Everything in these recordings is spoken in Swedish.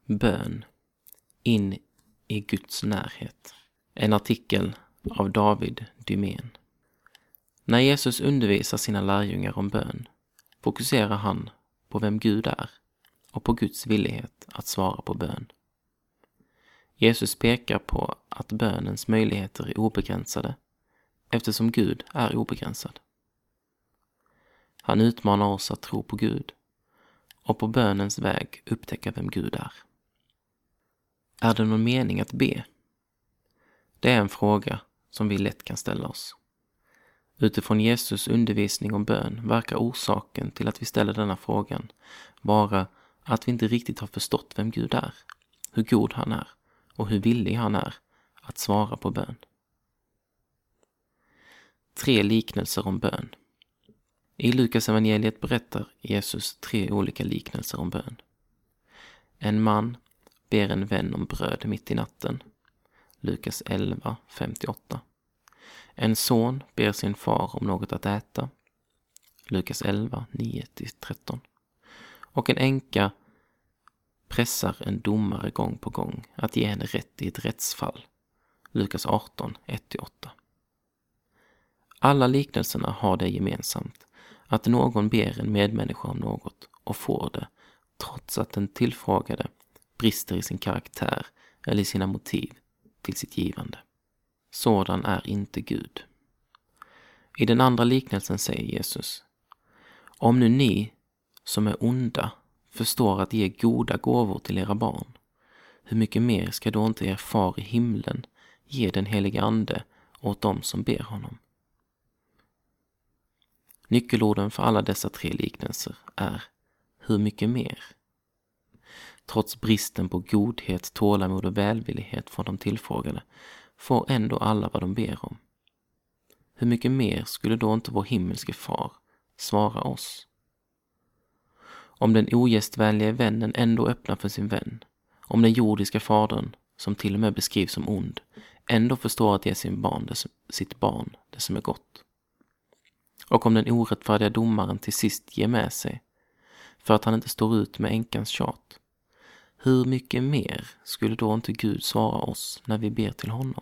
Bön. In i Guds närhet. En artikel av David Dymén. När Jesus undervisar sina lärjungar om bön fokuserar han på vem Gud är och på Guds villighet att svara på bön. Jesus pekar på att bönens möjligheter är obegränsade eftersom Gud är obegränsad. Han utmanar oss att tro på Gud och på bönens väg upptäcka vem Gud är. Är det någon mening att be? Det är en fråga som vi lätt kan ställa oss. Utifrån Jesus undervisning om bön verkar orsaken till att vi ställer denna frågan vara att vi inte riktigt har förstått vem Gud är, hur god han är och hur villig han är att svara på bön. 3 liknelser om bön. I Lukas evangeliet berättar Jesus 3 olika liknelser om bön. En man ber en vän om bröd mitt i natten. Lukas 11:58. En son ber sin far om något att äta. Lukas 11:9-13. Och en änka pressar en domare gång på gång att ge henne rätt i ett rättsfall. Lukas 18:1-8. Alla liknelserna har det gemensamt att någon ber en medmänniska om något och får det, trots att den tillfrågade brister i sin karaktär eller i sina motiv till sitt givande. Sådan är inte Gud. I den andra liknelsen säger Jesus: om nu ni som är onda förstår att ge goda gåvor till era barn, hur mycket mer ska då inte er far i himlen ge den helige ande åt dem som ber honom? Nyckelorden för alla dessa 3 liknelser är hur mycket mer. Trots bristen på godhet, tålamod och välvillighet från de tillfrågade får ändå alla vad de ber om. Hur mycket mer skulle då inte vår himmelske far svara oss? Om den ogästvänliga vännen ändå öppnar för sin vän, om den jordiska fadern, som till och med beskrivs som ond, ändå förstår att ge sitt barn det som är gott. Och om den orättfärdiga domaren till sist ger med sig för att han inte står ut med änkans tjat, hur mycket mer skulle då inte Gud svara oss när vi ber till honom?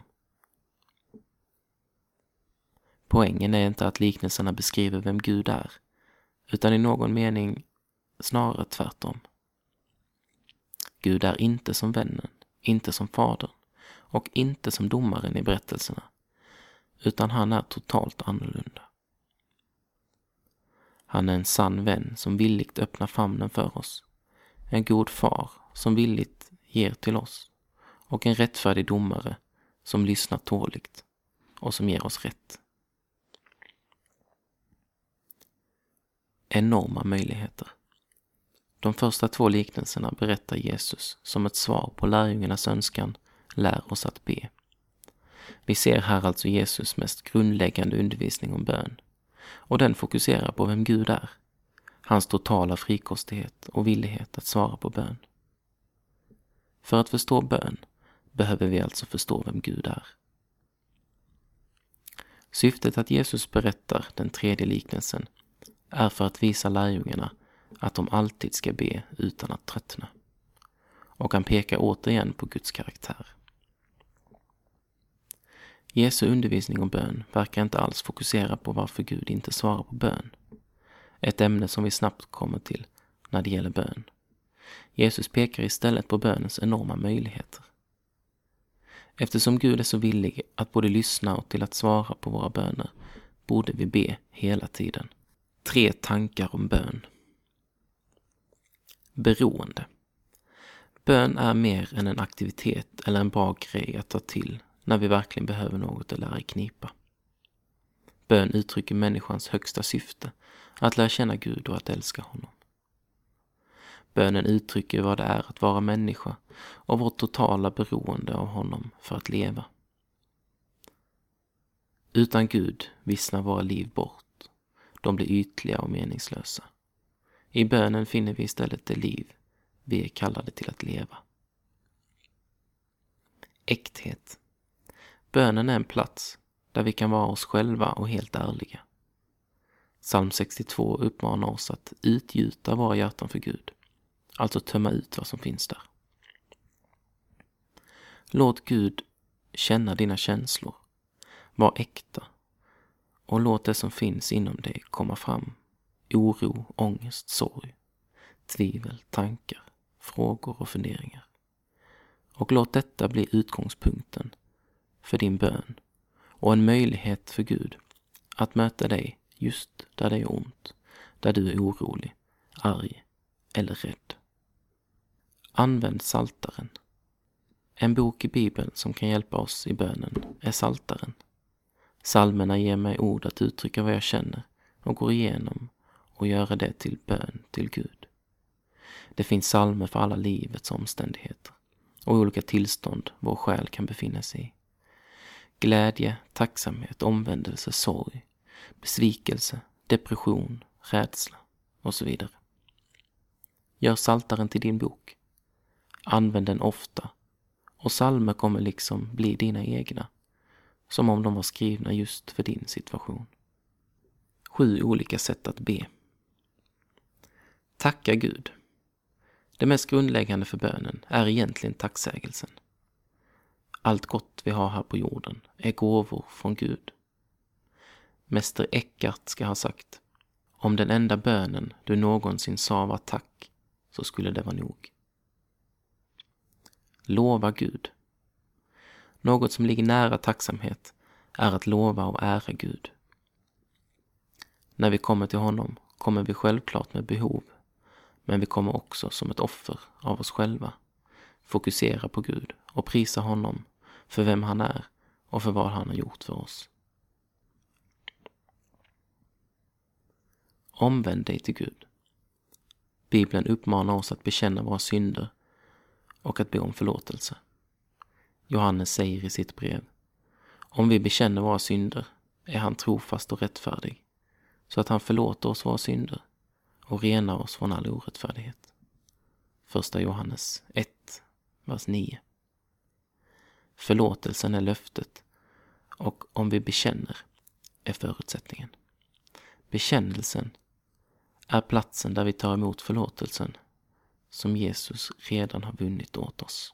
Poängen är inte att liknelserna beskriver vem Gud är, utan i någon mening snarare tvärtom. Gud är inte som vännen, inte som fadern och inte som domaren i berättelserna, utan han är totalt annorlunda. Han är en sann vän som villigt öppnar famnen för oss, en god far som villigt ger till oss och en rättfärdig domare som lyssnar tåligt och som ger oss rätt. Enorma möjligheter. De första 2 liknelserna berättar Jesus som ett svar på lärjungarnas önskan: lär oss att be. Vi ser här alltså Jesus mest grundläggande undervisning om bön, och den fokuserar på vem Gud är, hans totala frikostighet och villighet att svara på bön. För att förstå bön behöver vi alltså förstå vem Gud är. Syftet att Jesus berättar den 3:e liknelsen är för att visa lärjungarna att de alltid ska be utan att tröttna. Och han pekar återigen på Guds karaktär. Jesu undervisning om bön verkar inte alls fokusera på varför Gud inte svarar på bön. Ett ämne som vi snabbt kommer till när det gäller bön. Jesus pekar istället på bönens enorma möjligheter. Eftersom Gud är så villig att både lyssna och till att svara på våra böner borde vi be hela tiden. 3 tankar om bön. Beroende. Bön är mer än en aktivitet eller en bra grej att ta till när vi verkligen behöver något att lära i knipa. Bön uttrycker människans högsta syfte, att lära känna Gud och att älska honom. Bönen uttrycker vad det är att vara människa och vårt totala beroende av honom för att leva. Utan Gud vissnar våra liv bort. De blir ytliga och meningslösa. I bönen finner vi istället det liv vi är kallade till att leva. Äkthet. Bönen är en plats där vi kan vara oss själva och helt ärliga. Psalm 62 uppmanar oss att utgjuta våra hjärtan för Gud, alltså tömma ut vad som finns där. Låt Gud känna dina känslor. Var äkta. Och låt det som finns inom dig komma fram. Oro, ångest, sorg, tvivel, tankar, frågor och funderingar. Och låt detta bli utgångspunkten för din bön och en möjlighet för Gud att möta dig just där det är ont, där du är orolig, arg eller rädd. Använd Psaltaren. En bok i Bibeln som kan hjälpa oss i bönen är Psaltaren. Psalmerna ger mig ord att uttrycka vad jag känner och går igenom och göra det till bön till Gud. Det finns psalmer för alla livets omständigheter och olika tillstånd vår själ kan befinna sig i. Glädje, tacksamhet, omvändelse, sorg, besvikelse, depression, rädsla och så vidare. Gör Psaltaren till din bok. Använd den ofta och psalmer kommer liksom bli dina egna, som om de var skrivna just för din situation. 7 olika sätt att be. Tacka Gud. Det mest grundläggande för bönen är egentligen tacksägelsen. Allt gott vi har här på jorden är gåvor från Gud. Mäster Eckhart ska ha sagt: om den enda bönen du någonsin sa var tack, så skulle det vara nog. Lova Gud. Något som ligger nära tacksamhet är att lova och ära Gud. När vi kommer till honom kommer vi självklart med behov, men vi kommer också som ett offer av oss själva. Fokusera på Gud och prisa honom för vem han är och för vad han har gjort för oss. Omvänd dig till Gud. Bibeln uppmanar oss att bekänna våra synder och att be om förlåtelse. Johannes säger i sitt brev: om vi bekänner våra synder är han trofast och rättfärdig, så att han förlåter oss våra synder och renar oss från all orättfärdighet. 1 Johannes 1, vers 9. Förlåtelsen är löftet, och om vi bekänner är förutsättningen. Bekännelsen är platsen där vi tar emot förlåtelsen som Jesus redan har vunnit åt oss.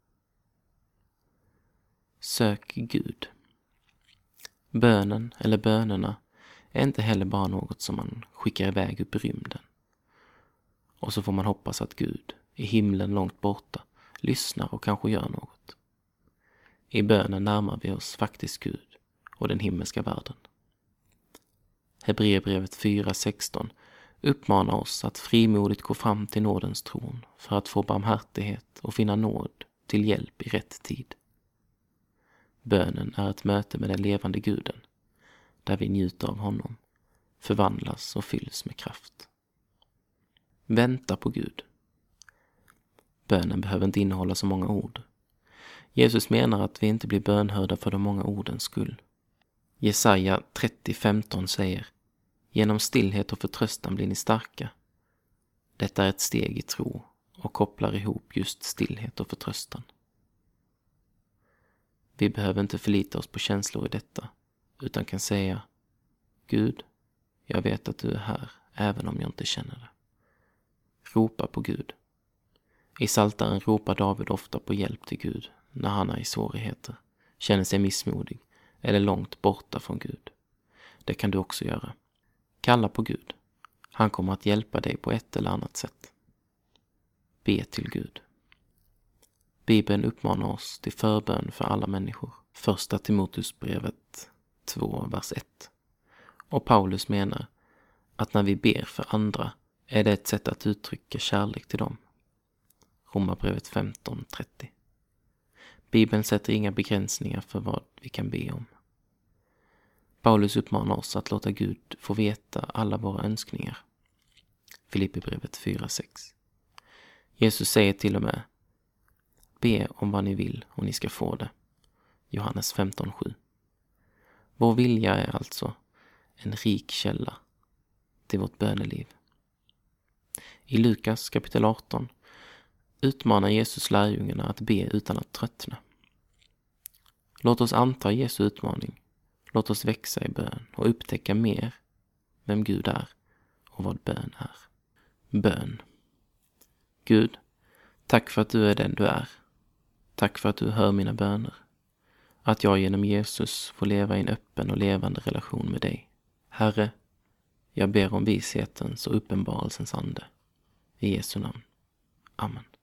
Sök Gud. Bönen eller bönerna är inte heller bara något som man skickar iväg upp i rymden. Och så får man hoppas att Gud i himlen långt borta lyssnar och kanske gör något. I bönen närmar vi oss faktiskt Gud och den himmelska världen. Hebreerbrevet 4:16 uppmanar oss att frimodigt gå fram till nådens tron för att få barmhärtighet och finna nåd till hjälp i rätt tid. Bönen är ett möte med den levande Guden, där vi njuter av honom, förvandlas och fylls med kraft. Vänta på Gud. Bönen behöver inte innehålla så många ord. Jesus menar att vi inte blir bönhörda för de många ordens skull. Jesaja 30:15 säger: genom stillhet och förtröstan blir ni starka. Detta är ett steg i tro och kopplar ihop just stillhet och förtröstan. Vi behöver inte förlita oss på känslor i detta, utan kan säga: Gud, jag vet att du är här även om jag inte känner det. Ropa på Gud. I Psaltaren ropar David ofta på hjälp till Gud när han är i svårigheter, känner sig missmodig eller långt borta från Gud. Det kan du också göra. Kalla på Gud. Han kommer att hjälpa dig på ett eller annat sätt. Be till Gud. Bibeln uppmanar oss till förbön för alla människor. 1 Timoteusbrevet 2, vers 1. Och Paulus menar att när vi ber för andra är det ett sätt att uttrycka kärlek till dem. Romarbrevet 15:30. Bibeln sätter inga begränsningar för vad vi kan be om. Paulus uppmanar oss att låta Gud få veta alla våra önskningar. Filipperbrevet 4:6. Jesus säger till och med: be om vad ni vill och ni ska få det. Johannes 15:7. Vår vilja är alltså en rik källa till vårt böneliv. I Lukas kapitel 18 utmanar Jesus lärjungarna att be utan att tröttna. Låt oss anta Jesu utmaning. Låt oss växa i bön och upptäcka mer vem Gud är och vad bön är. Bön. Gud, tack för att du är den du är. Tack för att du hör mina böner. Att jag genom Jesus får leva i en öppen och levande relation med dig. Herre, jag ber om vishetens och uppenbarelsens ande. I Jesu namn. Amen.